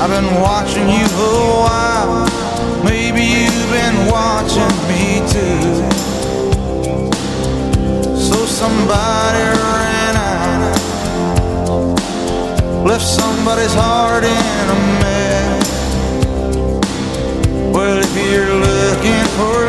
I've been watching you for a while. Maybe you've been watching me too. So somebody ran out, left somebody's heart in a mess. Well, if you're looking for